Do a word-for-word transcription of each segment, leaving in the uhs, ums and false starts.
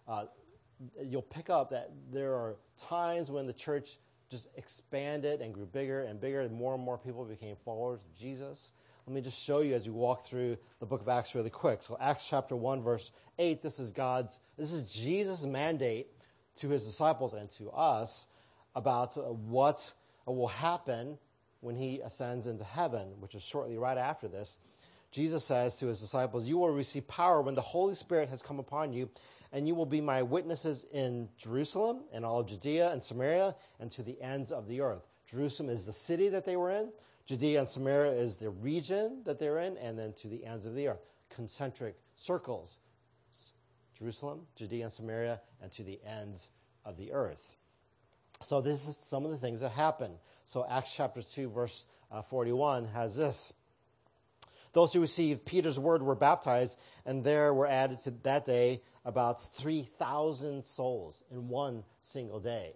uh, you'll pick up that there are times when the church just expanded and grew bigger and bigger, and more and more people became followers of Jesus. Let me just show you as we walk through the book of Acts really quick. So Acts chapter one, verse eight, this is God's, this is Jesus' mandate to his disciples and to us about uh, what will happen when he ascends into heaven, which is shortly right after this. Jesus says to his disciples, "You will receive power when the Holy Spirit has come upon you, and you will be my witnesses in Jerusalem and all of Judea and Samaria and to the ends of the earth." Jerusalem is the city that they were in. Judea and Samaria is the region that they're in, and then to the ends of the earth. Concentric circles. Jerusalem, Judea and Samaria, and to the ends of the earth. So this is some of the things that happen. So Acts chapter two, verse uh, forty-one has this. "Those who received Peter's word were baptized, and there were added to that day about three thousand souls in one single day."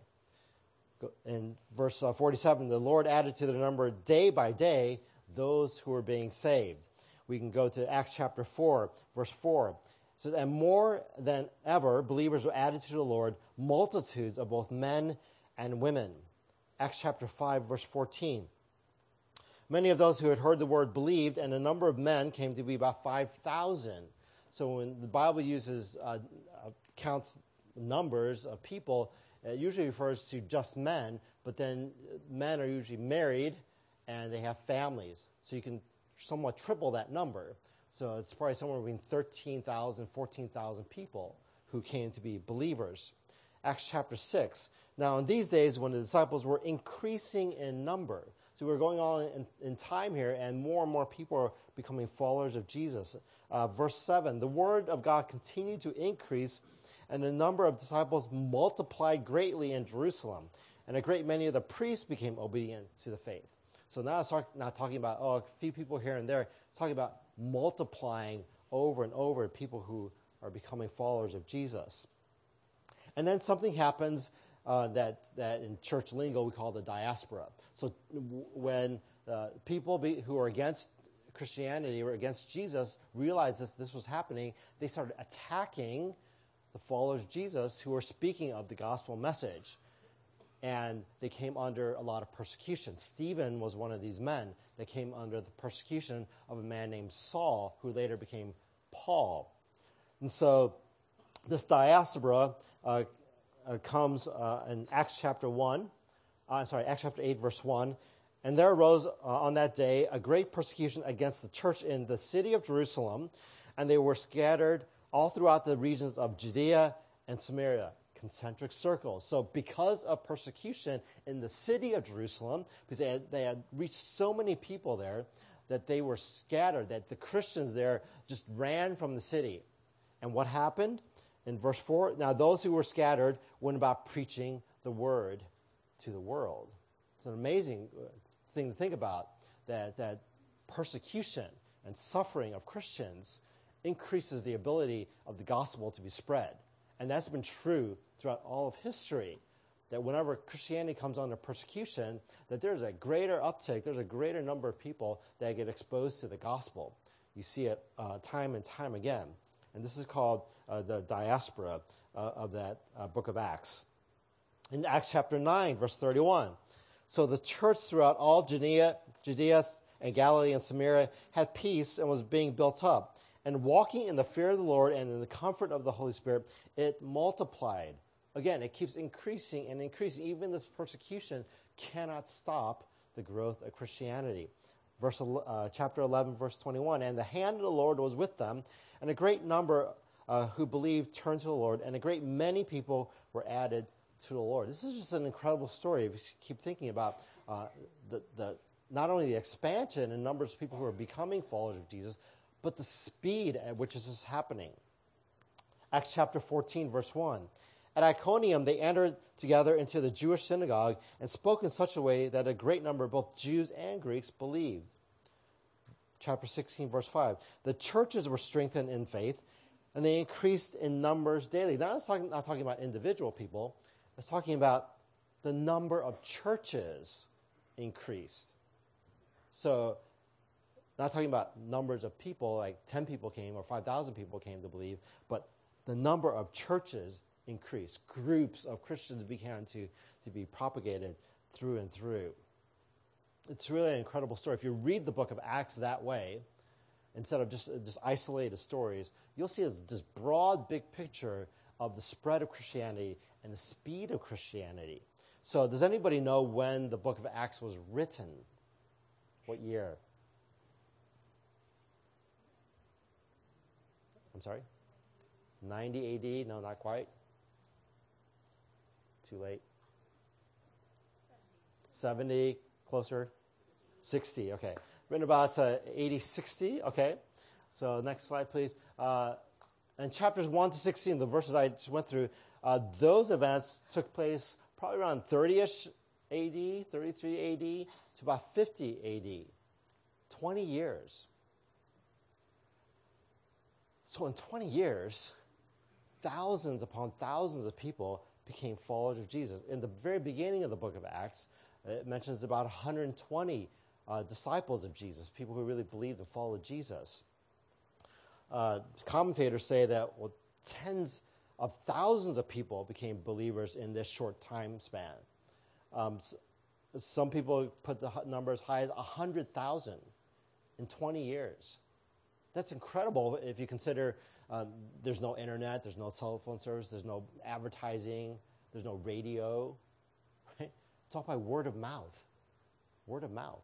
In verse uh, forty-seven, "The Lord added to their number day by day those who were being saved." We can go to Acts chapter four, verse four. It says, "And more than ever, believers were added to the Lord, multitudes of both men and women." Acts chapter five, verse fourteen. "Many of those who had heard the word believed, and the number of men came to be about five thousand. So when the Bible uses uh, uh, counts numbers of people, it usually refers to just men, but then men are usually married and they have families. So you can somewhat triple that number. So it's probably somewhere between thirteen thousand, fourteen thousand people who came to be believers. Acts chapter six. "Now in these days when the disciples were increasing in number," so we're going on in, in time here, and more and more people are becoming followers of Jesus. Uh, verse seven, "The word of God continued to increase, and the number of disciples multiplied greatly in Jerusalem, and a great many of the priests became obedient to the faith." So now it's not talking about, oh, a few people here and there. It's talking about multiplying over and over people who are becoming followers of Jesus. And then something happens uh, that, that in church lingo we call the diaspora. So w- when uh, people be, who are against Christianity or against Jesus realized this, this was happening, they started attacking the followers of Jesus who were speaking of the gospel message. And they came under a lot of persecution. Stephen was one of these men that came under the persecution of a man named Saul, who later became Paul. And so this diaspora uh, uh, comes uh, in Acts chapter one, uh, I'm sorry, Acts chapter eight, verse one. "And there arose uh, on that day a great persecution against the church in the city of Jerusalem, and they were scattered all throughout the regions of Judea and Samaria." Concentric circles. So because of persecution in the city of Jerusalem, because they had, they had reached so many people there that they were scattered, that the Christians there just ran from the city. And what happened? In verse four, "Now those who were scattered went about preaching the word to the world." It's an amazing thing to think about, that, that persecution and suffering of Christians increases the ability of the gospel to be spread. And that's been true throughout all of history, that whenever Christianity comes under persecution, that there's a greater uptake, there's a greater number of people that get exposed to the gospel. You see it uh, time and time again. And this is called uh, the diaspora uh, of that uh, book of Acts. In Acts chapter nine, verse thirty-one, "So the church throughout all Judea, Judea and Galilee and Samaria had peace and was being built up. And walking in the fear of the Lord and in the comfort of the Holy Spirit, it multiplied." Again, it keeps increasing and increasing. Even this persecution cannot stop the growth of Christianity. Verse, uh, chapter eleven, verse twenty-one, "And the hand of the Lord was with them, and a great number uh, who believed turned to the Lord, and a great many people were added to the Lord." This is just an incredible story. If you keep thinking about uh, the, the not only the expansion in numbers of people who are becoming followers of Jesus, but the speed at which this is happening. Acts chapter fourteen, verse one. "At Iconium they entered together into the Jewish synagogue and spoke in such a way that a great number of both Jews and Greeks believed." Chapter sixteen, verse five. "The churches were strengthened in faith, and they increased in numbers daily." Now, it's talking, not talking about individual people. It's talking about the number of churches increased. So, not talking about numbers of people, like ten people came or five thousand people came to believe, but the number of churches increased. Groups of Christians began to, to be propagated through and through. It's really an incredible story. If you read the book of Acts that way, instead of just, just isolated stories, you'll see this broad, big picture of the spread of Christianity and the speed of Christianity. So does anybody know when the book of Acts was written? What year? I'm sorry? ninety A D? No, not quite. Too late. seventy, closer. sixty, okay. Written about uh, eighty, sixty, okay. So next slide, please. Uh, and chapters one to sixteen, the verses I just went through, uh, those events took place probably around thirty-ish A D, thirty-three A D, to about fifty A D. twenty years. So in twenty years, thousands upon thousands of people became followers of Jesus. In the very beginning of the book of Acts, it mentions about one hundred twenty uh, disciples of Jesus, people who really believed and followed Jesus. Uh, commentators say that well, tens of thousands of people became believers in this short time span. Um, s- some people put the number as high as one hundred thousand in twenty years. That's incredible if you consider um, there's no internet, there's no cell phone service, there's no advertising, there's no radio. Right? It's all by word of mouth. Word of mouth.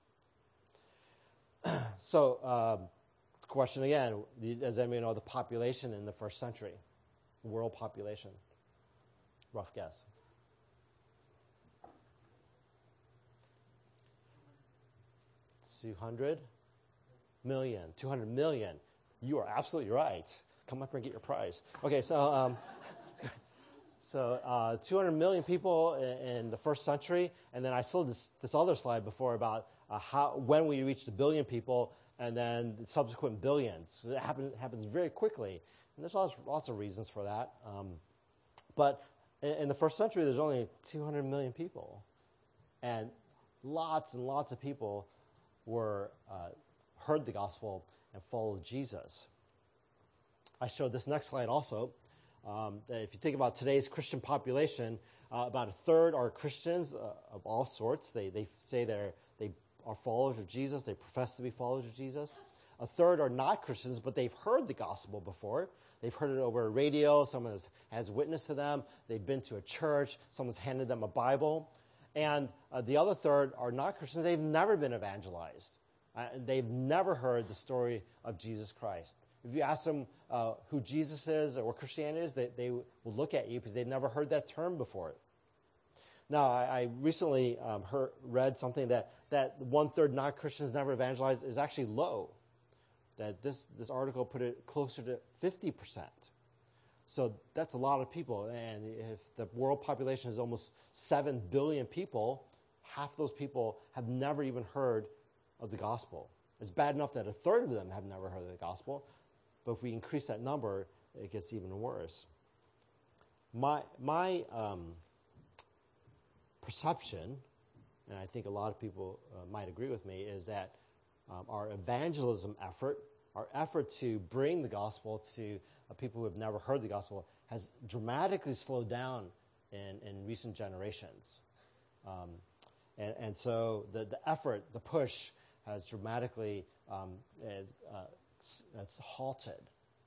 So, um, question again, does anybody know the population in the first century? World population? Rough guess. two hundred million. two hundred million. You are absolutely right. Come up here and get your prize. Okay, so um, so uh, two hundred million people in, in the first century, and then I saw this this other slide before about uh, how when we reached a billion people, and then the subsequent billions. So it happens happens very quickly, and there's lots lots of reasons for that. Um, but in, in the first century, there's only two hundred million people, and lots and lots of people were uh, heard the gospel and followed Jesus. I showed this next slide also. Um, that if you think about today's Christian population, uh, about a third are Christians uh, of all sorts. They they say they're they are followers of Jesus. They profess to be followers of Jesus. A third are not Christians, but they've heard the gospel before. They've heard it over radio. Someone has, has witnessed to them. They've been to a church. Someone's handed them a Bible. And uh, the other third are not Christians. They've never been evangelized. Uh, they've never heard the story of Jesus Christ. If you ask them uh, who Jesus is or what Christianity is, they, they will look at you because they've never heard that term before. Now, I, I recently um, heard, read something that, that one-third non-Christians never evangelized is actually low. That this, this article put it closer to fifty percent. So that's a lot of people. And if the world population is almost seven billion people, half those people have never even heard of the gospel. It's bad enough that a third of them have never heard of the gospel, but if we increase that number, it gets even worse. My my um, perception, and I think a lot of people uh, might agree with me, is that um, our evangelism effort, our effort to bring the gospel to uh, people who have never heard the gospel, has dramatically slowed down in, in recent generations. Um, and, and so the, the effort, the push, has dramatically um, is, uh, it's halted.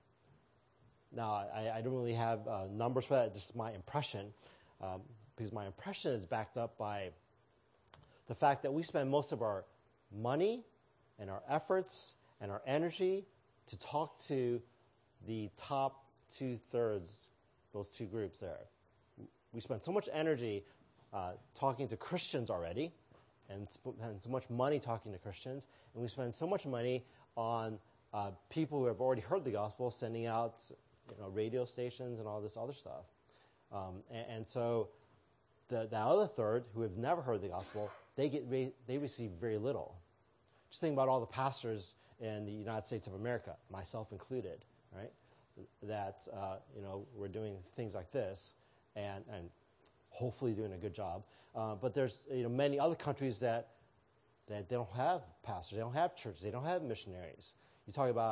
Now, I, I don't really have uh, numbers for that, just my impression, um, because my impression is backed up by the fact that we spend most of our money and our efforts and our energy to talk to the top two-thirds, those two groups there. We spend so much energy uh, talking to Christians already, and spend so much money talking to Christians, and we spend so much money on uh, people who have already heard the gospel, sending out you know, radio stations and all this other stuff. Um, and, and so the, the other third, who have never heard the gospel, they get re- they receive very little. Just think about all the pastors in the United States of America, myself included, right? That uh, you know we're doing things like this, and and hopefully doing a good job. Uh, but there's you know many other countries that that they don't have pastors, they don't have churches, they don't have missionaries. You talk about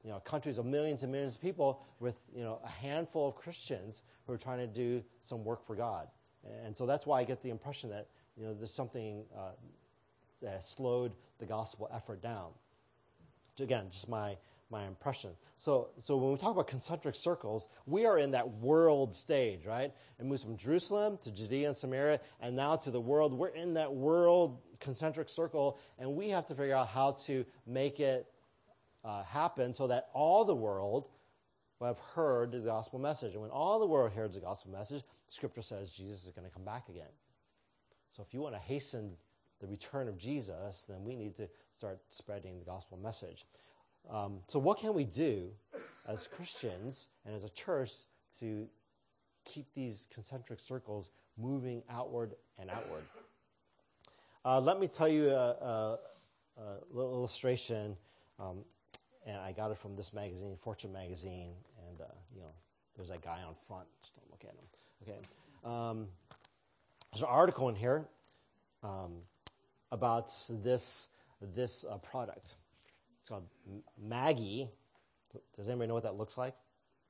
you know, countries of millions and millions of people with, you know, a handful of Christians who are trying to do some work for God. And so that's why I get the impression that, you know, there's something uh, that slowed the gospel effort down. Again, just my my impression. So so when we talk about concentric circles, we are in that world stage, right? It moves from Jerusalem to Judea and Samaria, and now to the world. We're in that world concentric circle, and we have to figure out how to make it uh, happen so that all the world will have heard the gospel message. And when all the world hears the gospel message, Scripture says Jesus is going to come back again. So if you want to hasten the return of Jesus, then we need to start spreading the gospel message. Um, so what can we do as Christians and as a church to keep these concentric circles moving outward and outward? Uh, let me tell you a, a, a little illustration, um, and I got it from this magazine, Fortune magazine, and uh, you know, there's that guy on front. Just don't look at him. Okay, um, there's an article in here um, about this this uh, product. It's called Maggi. Does anybody know what that looks like?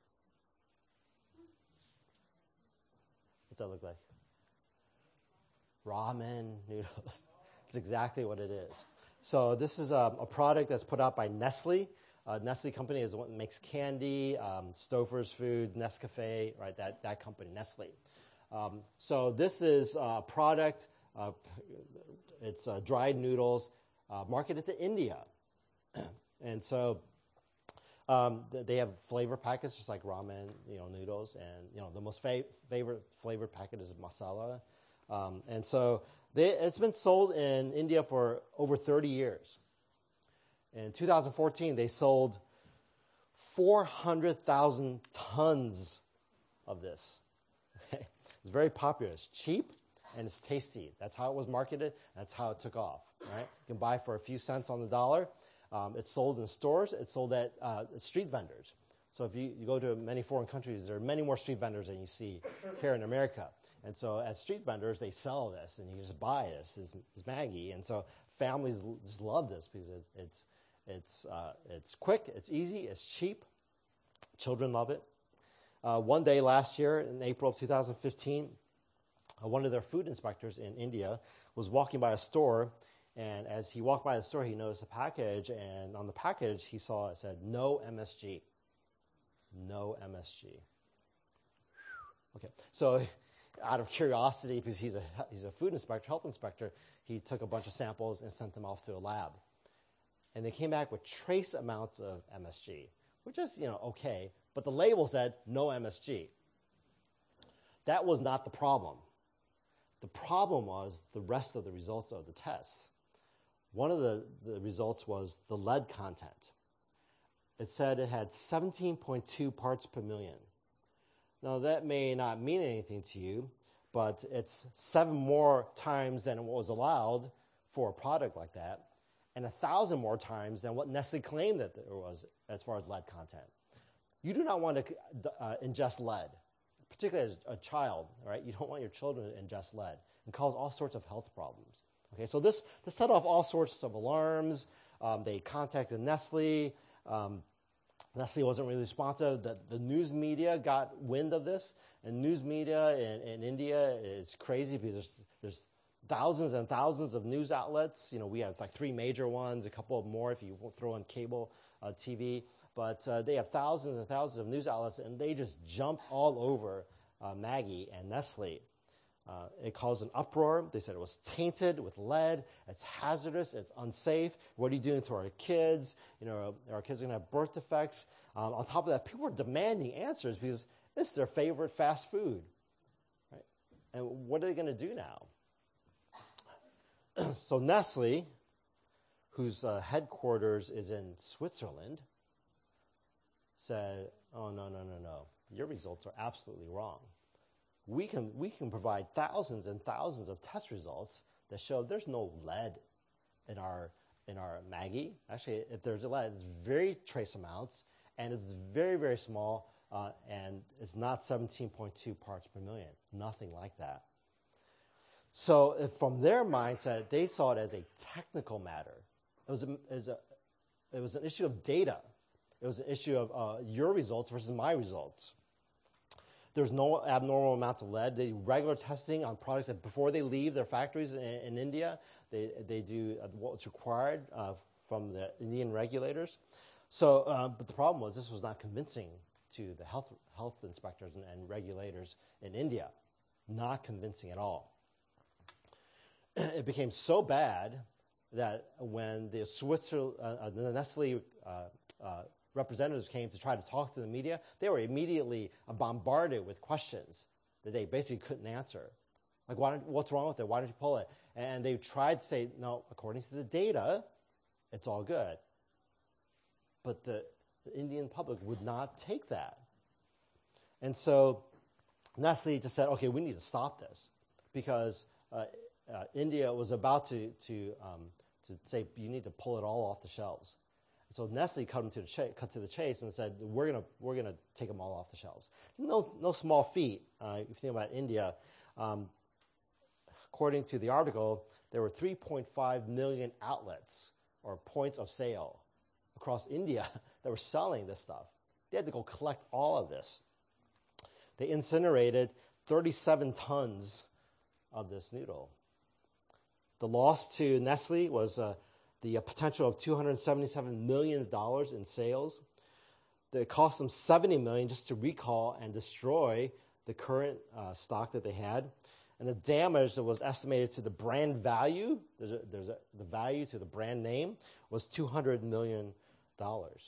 What's that look like? Ramen noodles. It's exactly what it is. So this is a, a product that's put out by Nestle. Uh, Nestle company is the one that makes candy, um, Stouffer's Foods, Nescafe, right? That that company, Nestle. Um, so this is a product. Uh, it's uh, dried noodles uh, marketed to India. And so um, they have flavor packets, just like ramen, you know, noodles. And, you know, the most fa- favorite flavor packet is masala. Um, and so they, it's been sold in India for over thirty years. In two thousand fourteen, they sold four hundred thousand tons of this. It's very popular. It's cheap and it's tasty. That's how it was marketed. That's how it took off, right? You can buy for a few cents on the dollar. Um, it's sold in stores. It's sold at uh, street vendors. So if you, you go to many foreign countries, there are many more street vendors than you see here in America. And so at street vendors, they sell this, and you just buy this, this, this Maggi. And so families l- just love this because it's it's it's uh, it's quick, it's easy, it's cheap. Children love it. Uh, one day last year, in April of two thousand fifteen, uh, one of their food inspectors in India was walking by a store. And as he walked by the store, he noticed a package, and on the package, he saw it said, no M S G. No M S G. Okay, so out of curiosity, because he's a, he's a food inspector, health inspector, he took a bunch of samples and sent them off to a lab. And they came back with trace amounts of M S G, which is, you know, okay, but the label said no M S G. That was not the problem. The problem was the rest of the results of the tests. One of the, the results was the lead content. It said it had seventeen point two parts per million. Now, that may not mean anything to you, but it's seven more times than what was allowed for a product like that, and a thousand more times than what Nestle claimed that there was as far as lead content. You do not want to uh, ingest lead, particularly as a child, right? You don't want your children to ingest lead and cause all sorts of health problems. Okay, so this, this set off all sorts of alarms. Um, they contacted Nestle. Um, Nestle wasn't really responsive. The, the news media got wind of this, and news media in, in India is crazy because there's, there's thousands and thousands of news outlets. You know, we have like three major ones, a couple of more if you throw in cable uh, T V. But uh, they have thousands and thousands of news outlets, and they just jumped all over uh, Maggi and Nestle. Uh, it caused an uproar. They said it was tainted with lead. It's hazardous. It's unsafe. What are you doing to our kids? You know, our kids are going to have birth defects. Um, on top of that, people are demanding answers because it's their favorite fast food. Right? And what are they going to do now? So Nestle, whose uh, headquarters is in Switzerland, said, oh, no, no, no, no. Your results are absolutely wrong. We can we can provide thousands and thousands of test results that show there's no lead in our in our Maggi. Actually, if there's a lead, it's very trace amounts, and it's very, very small, uh, and it's not seventeen point two parts per million. Nothing like that. So if from their mindset, they saw it as a technical matter. It was a, it was, a, it was an issue of data. It was an issue of uh, your results versus my results. There's no abnormal amounts of lead. They do regular testing on products that before they leave their factories in, in India. They they do what's required uh, from the Indian regulators. So, uh, but the problem was this was not convincing to the health health inspectors and, and regulators in India. Not convincing at all. It became so bad that when the Switzer, uh, the Nestle uh, uh, representatives came to try to talk to the media, they were immediately bombarded with questions that they basically couldn't answer. Like, why don't, what's wrong with it? Why don't you pull it? And they tried to say, no, according to the data, it's all good. But the, the Indian public would not take that. And so Nestle just said, okay, we need to stop this because uh, uh, India was about to to um, to say you need to pull it all off the shelves. And so Nestle cut, to the ch- cut to the chase and said, we're gonna we're gonna take them all off the shelves. No no small feat. Uh, if you think about India, um, according to the article, there were three point five million outlets or points of sale across India that were selling this stuff. They had to go collect all of this. They incinerated thirty-seven tons of this noodle. The loss to Nestle was uh, the uh, potential of two hundred seventy-seven million dollars in sales. It cost them seventy million dollars just to recall and destroy the current uh, stock that they had. And the damage that was estimated to the brand value, there's a, there's a, the value to the brand name, was two hundred million dollars.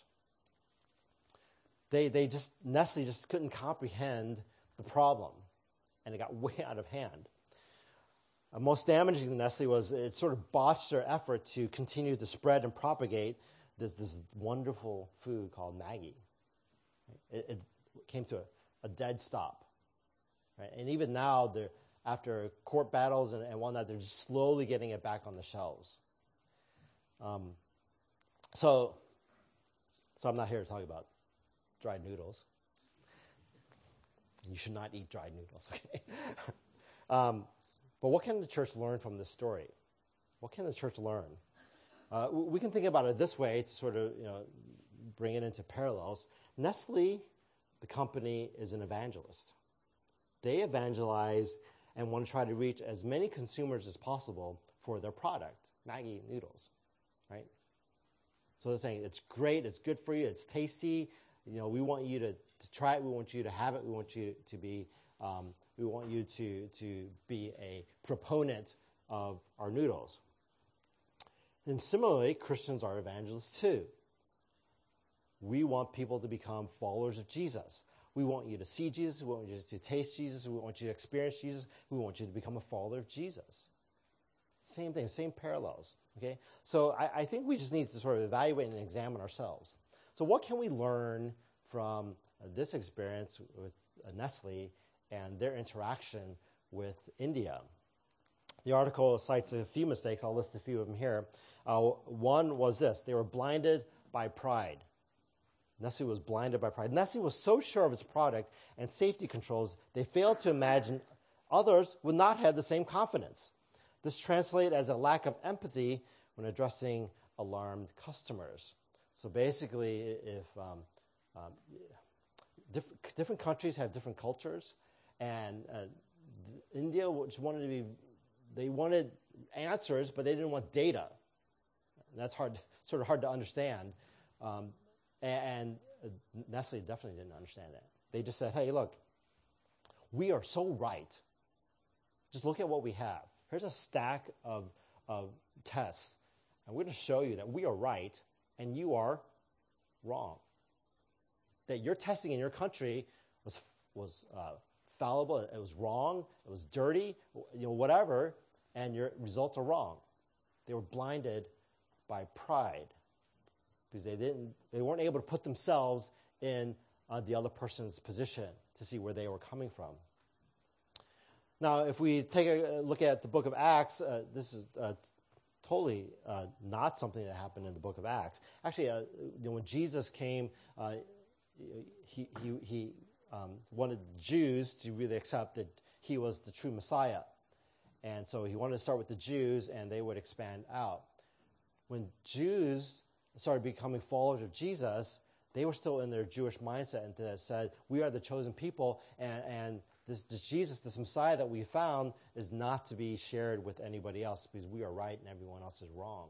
They, they just, Nestle just couldn't comprehend the problem, and it got way out of hand. Uh, most damaging to Nestle was it sort of botched their effort to continue to spread and propagate this, this wonderful food called Maggi. It, it came to a, a dead stop. Right? And even now, they're, after court battles and, and whatnot, they're just slowly getting it back on the shelves. Um, so, so I'm not here to talk about dried noodles. You should not eat dried noodles, okay? um, but what can the church learn from this story? What can the church learn? Uh, we can think about it this way to sort of, you know, bring it into parallels. Nestle, the company, is an evangelist. They evangelize and want to try to reach as many consumers as possible for their product, Maggi noodles, right? So they're saying it's great, it's good for you, it's tasty. You know, we want you to, to try it. We want you to have it. We want you to be. Um, we want you to to be a proponent of our noodles. And similarly, Christians are evangelists too. We want people to become followers of Jesus. We want you to see Jesus. We want you to taste Jesus. We want you to experience Jesus. We want you to become a follower of Jesus. Same thing, same parallels. Okay, so I, I think we just need to sort of evaluate and examine ourselves. So what can we learn from uh, this experience with uh, Nestle and their interaction with India? The article cites a few mistakes. I'll list a few of them here. Uh, one was this. They were blinded by pride. Nestle was blinded by pride. Nestle was so sure of its product and safety controls, they failed to imagine others would not have the same confidence. This translated as a lack of empathy when addressing alarmed customers. So basically, if um, um, different, different countries have different cultures, and uh, India just wanted to be, they wanted answers, but they didn't want data. And that's hard, sort of hard to understand. Um, and and Nestle definitely didn't understand that. They just said, hey, look, we are so right. Just look at what we have. Here's a stack of, of tests, and we're going to show you that we are right and you are wrong. That your testing in your country was was uh, fallible, it was wrong, it was dirty, you know, whatever, and your results are wrong. They were blinded by pride because they didn't, they weren't able to put themselves in uh, the other person's position to see where they were coming from. Now, if we take a look at the book of Acts, uh, this is uh, totally uh, not something that happened in the book of Acts. Actually, uh, you know, when Jesus came, uh, he he, he um, wanted the Jews to really accept that he was the true Messiah. And so he wanted to start with the Jews, and they would expand out. When Jews started becoming followers of Jesus, They were still in their Jewish mindset and that said, we are the chosen people, and, and this, this Jesus, this Messiah that we found, is not to be shared with anybody else because we are right and everyone else is wrong.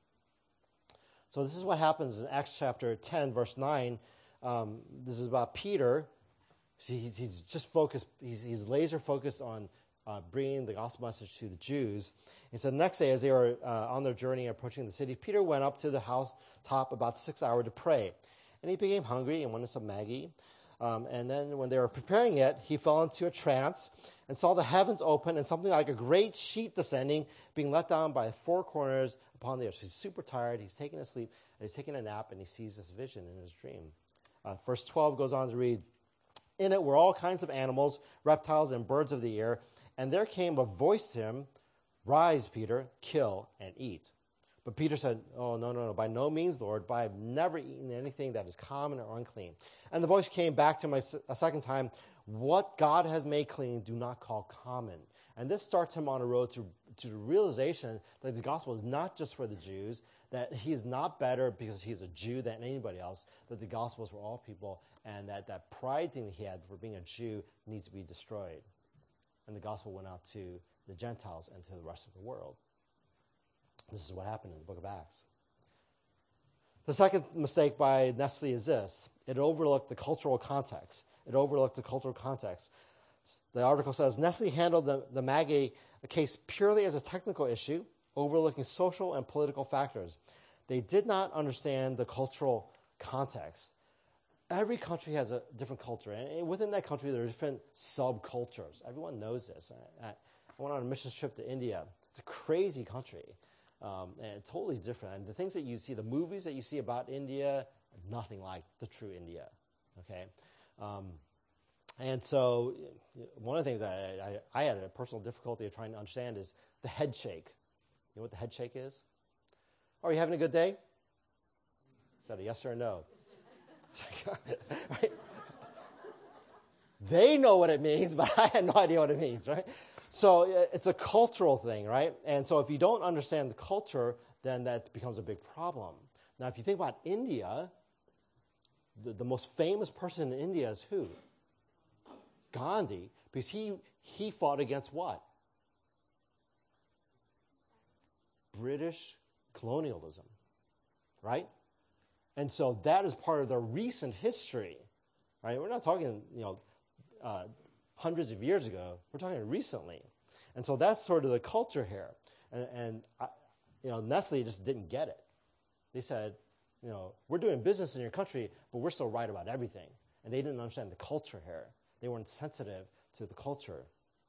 So this is what happens in Acts chapter ten, verse nine. Um, this is about Peter. See, he's just focused, he's, he's laser focused on uh, bringing the gospel message to the Jews. And so the next day, as they were uh, on their journey approaching the city, Peter went up to the house top about six hours to pray. And he became hungry and wanted some Maggie. Um, and then when they were preparing it, he fell into a trance and saw the heavens open and something like a great sheet descending, being let down by four corners upon the earth. He's super tired. He's taking a sleep. He's taking a nap, and he sees this vision in his dream. Uh, verse twelve goes on to read, in it were all kinds of animals, reptiles, and birds of the air. And there came a voice to him, rise, Peter, kill and eat. But Peter said, oh, no, no, no, by no means, Lord, but I have never eaten anything that is common or unclean. And the voice came back to him a second time, what God has made clean, do not call common. And this starts him on a road to, to the realization that the gospel is not just for the Jews, that he is not better because he's a Jew than anybody else, that the gospel is for all people, and that that pride thing that he had for being a Jew needs to be destroyed. And the gospel went out to the Gentiles and to the rest of the world. This is what happened in the book of Acts. The second mistake by Nestle is this. It overlooked the cultural context. It overlooked the cultural context. The article says, Nestle handled the, the Maggie case purely as a technical issue, overlooking social and political factors. They did not understand the cultural context. Every country has a different culture, and within that country, there are different subcultures. Everyone knows this. I, I went on a mission trip to India. It's a crazy country, um, and totally different. And the things that you see, the movies that you see about India, are nothing like the true India, okay? Um, and so one of the things I, I, I had a personal difficulty of trying to understand is the head shake. You know what the head shake is? Oh, are you having a good day? Is that a yes or a no? Right? They know what it means, but I had no idea what it means, right? So it's a cultural thing, right? And so if you don't understand the culture, then that becomes a big problem. Now, if you think about India, the, the most famous person in India is who? Gandhi, because he, he fought against what? British colonialism, right? And so that is part of the recent history, right? We're not talking, you know, uh, hundreds of years ago. We're talking recently. And so that's sort of the culture here. And, and I, you know, Nestle just didn't get it. They said, you know, we're doing business in your country, but we're still right about everything. And they didn't understand the culture here. They weren't sensitive to the culture.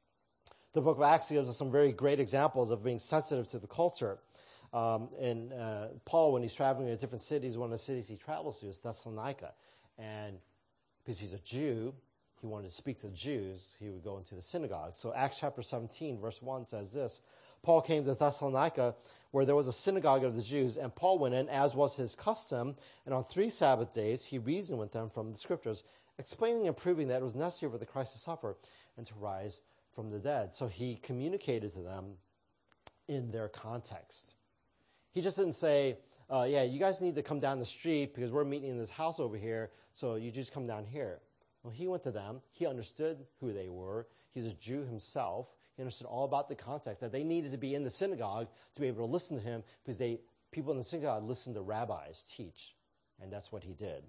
The book of Acts gives us some very great examples of being sensitive to the culture. Um, and uh, Paul, when he's traveling to different cities, one of the cities he travels to is Thessalonica. And because he's a Jew, he wanted to speak to the Jews, he would go into the synagogue. So Acts chapter seventeen, verse one says this, Paul came to Thessalonica, where there was a synagogue of the Jews, and Paul went in, as was his custom, and on three Sabbath days he reasoned with them from the Scriptures, explaining and proving that it was necessary for the Christ to suffer and to rise from the dead. So he communicated to them in their context. He just didn't say, uh, yeah, you guys need to come down the street because we're meeting in this house over here, so you just come down here. Well, he went to them. He understood who they were. He's a Jew himself. He understood all about the context, that they needed to be in the synagogue to be able to listen to him because they people in the synagogue listened to rabbis teach, and that's what he did.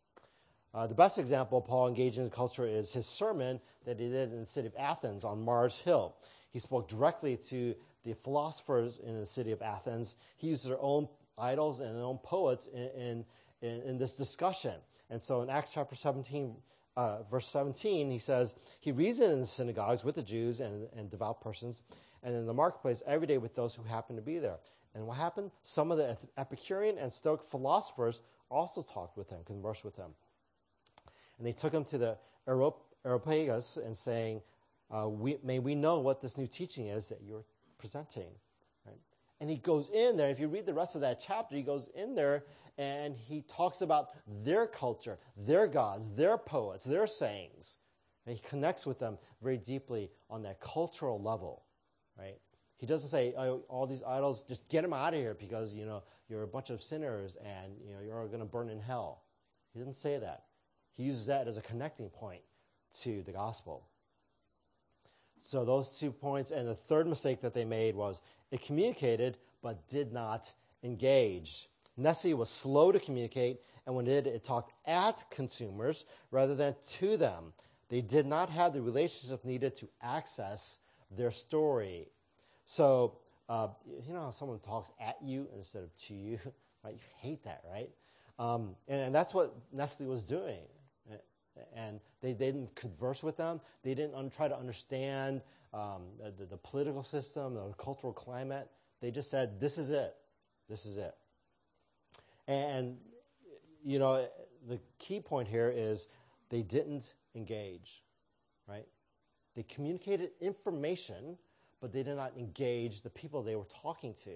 Uh, the best example Paul engaged in the culture is his sermon that he did in the city of Athens on Mars Hill. He spoke directly to the philosophers in the city of Athens. He used their own idols and their own poets in, in, in this discussion. And so in Acts chapter seventeen, uh, verse seventeen, he says, he reasoned in the synagogues with the Jews and, and devout persons, and in the marketplace every day with those who happened to be there. And what happened? Some of the Epicurean and Stoic philosophers also talked with him, conversed with him. And they took him to the Areopagus and saying, uh, we, may we know what this new teaching is that you're presenting. Right? And he goes in there, if you read the rest of that chapter, he goes in there and he talks about their culture, their gods, their poets, their sayings. And he connects with them very deeply on that cultural level. Right? He doesn't say, oh, all these idols, just get them out of here because, you know, you're a bunch of sinners and, you know, you're going to burn in hell. He didn't say that. He uses that as a connecting point to the gospel. So those two points. And the third mistake that they made was it communicated but did not engage. Nestle was slow to communicate, and when it did, it talked at consumers rather than to them. They did not have the relationship needed to access their story. So, uh, you know how someone talks at you instead of to you, right? You hate that, right? Um, and, and that's what Nestle was doing. And they, they didn't converse with them. They didn't un- try to understand um, the, the political system, the cultural climate. They just said, this is it. This is it. And, you know, the key point here is they didn't engage, right? They communicated information, but they did not engage the people they were talking to.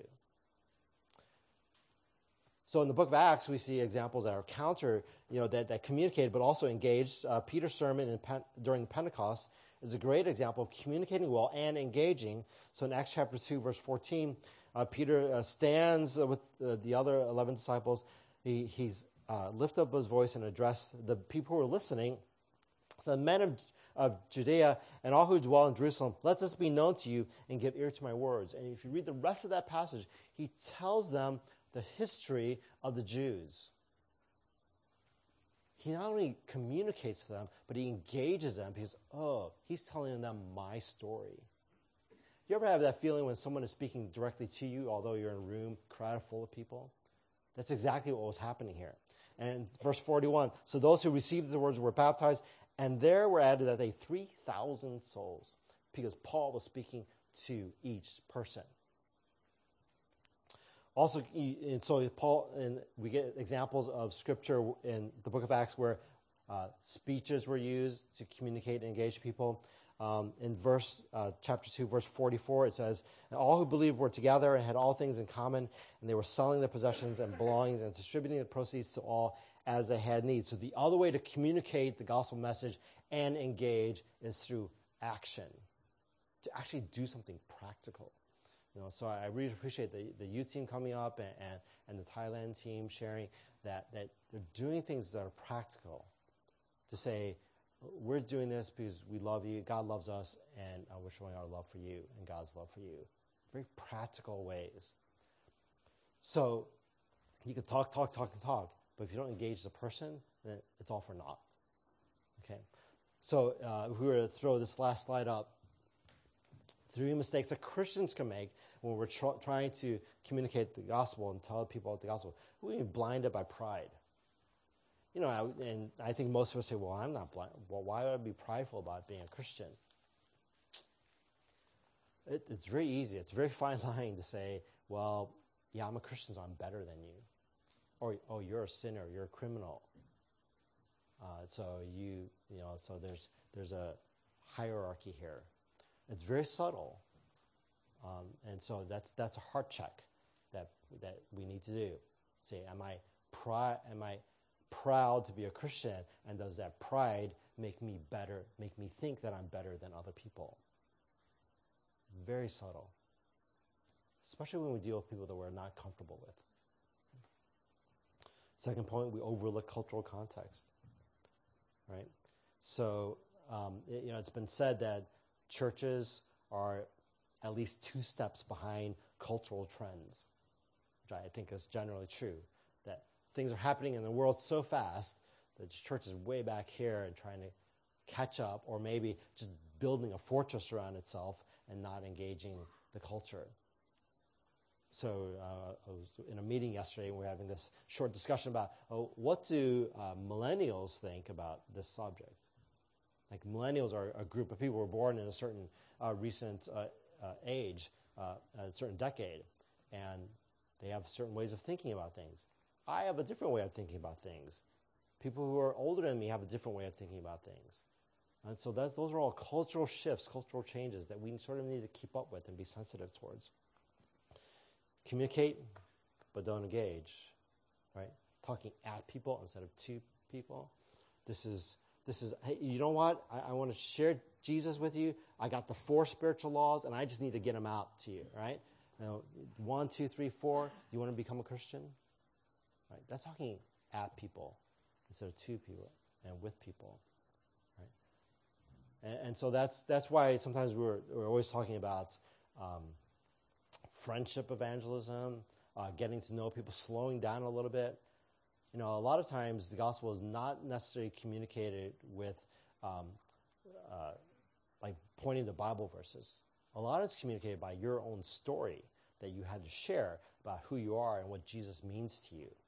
So in the book of Acts, we see examples that are counter, you know, that, that communicated but also engaged. Uh, Peter's sermon in Pen- during Pentecost is a great example of communicating well and engaging. So in Acts chapter two, verse fourteen, uh, Peter uh, stands with uh, the other eleven disciples. He he's uh, lifted up his voice and addressed the people who were listening. So men of, of Judea and all who dwell in Jerusalem, let this be known to you and give ear to my words. And if you read the rest of that passage, he tells them the history of the Jews. He not only communicates to them, but he engages them because, oh, he's telling them my story. You ever have that feeling when someone is speaking directly to you, although you're in a room crowded full of people? That's exactly what was happening here. And verse forty-one, so those who received the words were baptized, and there were added that day three thousand souls, because Paul was speaking to each person. Also, and so Paul, and we get examples of scripture in the book of Acts where uh, speeches were used to communicate and engage people. Um, in verse uh, chapter two, verse forty-four, it says, and all who believed were together and had all things in common, and they were selling their possessions and belongings and distributing the proceeds to all as they had need. So the other way to communicate the gospel message and engage is through action, to actually do something practical. You know, so I really appreciate the, the youth team coming up and, and, and the Thailand team sharing that, that they're doing things that are practical to say, we're doing this because we love you, God loves us, and uh, we're showing our love for you and God's love for you. Very practical ways. So you can talk, talk, talk, and talk, but if you don't engage the person, then it's all for naught. Okay? So uh, if we were to throw this last slide up, three mistakes that Christians can make when we're tr- trying to communicate the gospel and tell people about the gospel. We're being blinded by pride. You know, I, and I think most of us say, well, I'm not blind. Well, why would I be prideful about being a Christian? It, it's very easy. It's a very fine line to say, well, yeah, I'm a Christian, so I'm better than you. Or, oh, you're a sinner, you're a criminal. Uh, so you, you know, so there's there's a hierarchy here. It's very subtle, um, and so that's that's a heart check that that we need to do. Say, am I pri- am I proud to be a Christian, and does that pride make me better, make me think that I'm better than other people? Very subtle, especially when we deal with people that we're not comfortable with. Second point, we overlook cultural context, right? So, um, it, you know, it's been said that churches are at least two steps behind cultural trends, which I think is generally true, that things are happening in the world so fast that the church is way back here and trying to catch up, or maybe just building a fortress around itself and not engaging the culture. So uh, I was in a meeting yesterday, and we were having this short discussion about, oh, what do uh, millennials think about this subject? Like, millennials are a group of people who were born in a certain uh, recent uh, uh, age, uh, a certain decade, and they have certain ways of thinking about things. I have a different way of thinking about things. People who are older than me have a different way of thinking about things. And so that's, those are all cultural shifts, cultural changes that we sort of need to keep up with and be sensitive towards. Communicate, but don't engage, right? Talking at people instead of to people. This is, this is. Hey, you know what? I, I want to share Jesus with you. I got the four spiritual laws, and I just need to get them out to you, right? You know, one, two, three, four. You want to become a Christian? Right? That's talking at people. instead of to people and with people. Right? And, and so that's that's why sometimes we're, we're always talking about um, friendship evangelism, uh, getting to know people, slowing down a little bit. You know, a lot of times the gospel is not necessarily communicated with, um, uh, like pointing to Bible verses. A lot of it's communicated by your own story that you had to share about who you are and what Jesus means to you.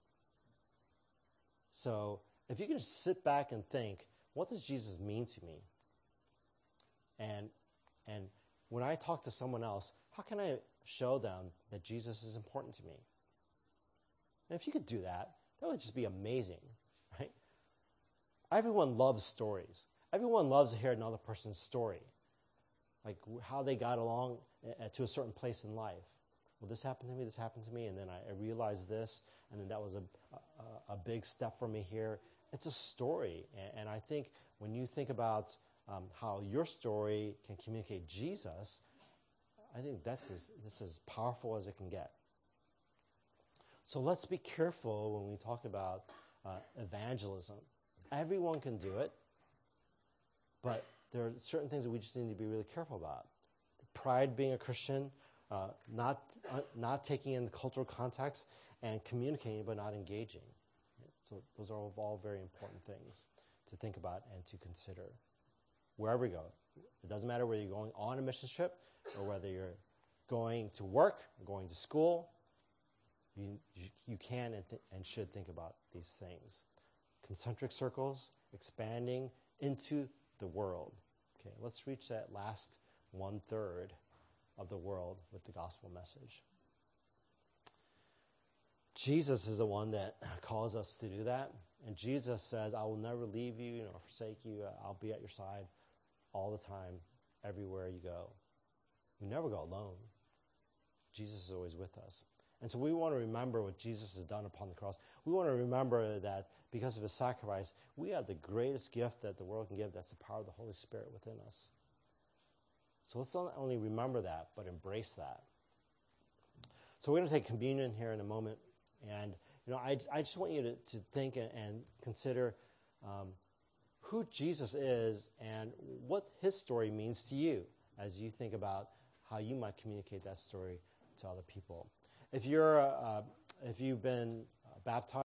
So if you can just sit back and think, what does Jesus mean to me? And and when I talk to someone else, how can I show them that Jesus is important to me? And if you could do that, that would just be amazing, right? Everyone loves stories. Everyone loves to hear another person's story, like how they got along to a certain place in life. Well, this happened to me, this happened to me, and then I realized this, and then that was a, a, a big step for me here. It's a story, and, and I think when you think about um, how your story can communicate Jesus, I think that's as, that's as powerful as it can get. So let's be careful when we talk about uh, evangelism. Everyone can do it, but there are certain things that we just need to be really careful about. Pride being a Christian, uh, not uh, not taking in the cultural context, and communicating but not engaging. So those are all very important things to think about and to consider. Wherever you go, it doesn't matter whether you're going on a mission trip or whether you're going to work or going to school. You, you can and, th- and should think about these things. Concentric circles, expanding into the world. Okay, let's reach that last one-third of the world with the gospel message. Jesus is the one that calls us to do that. And Jesus says, I will never leave you nor forsake you. I'll be at your side all the time, everywhere you go. We never go alone. Jesus is always with us. And so we want to remember what Jesus has done upon the cross. We want to remember that because of his sacrifice, we have the greatest gift that the world can give. That's the power of the Holy Spirit within us. So let's not only remember that, but embrace that. So we're going to take communion here in a moment. And, you know, I, I just want you to, to think and, and consider um, who Jesus is and what his story means to you as you think about how you might communicate that story to other people. If you're, uh, if you've been baptized,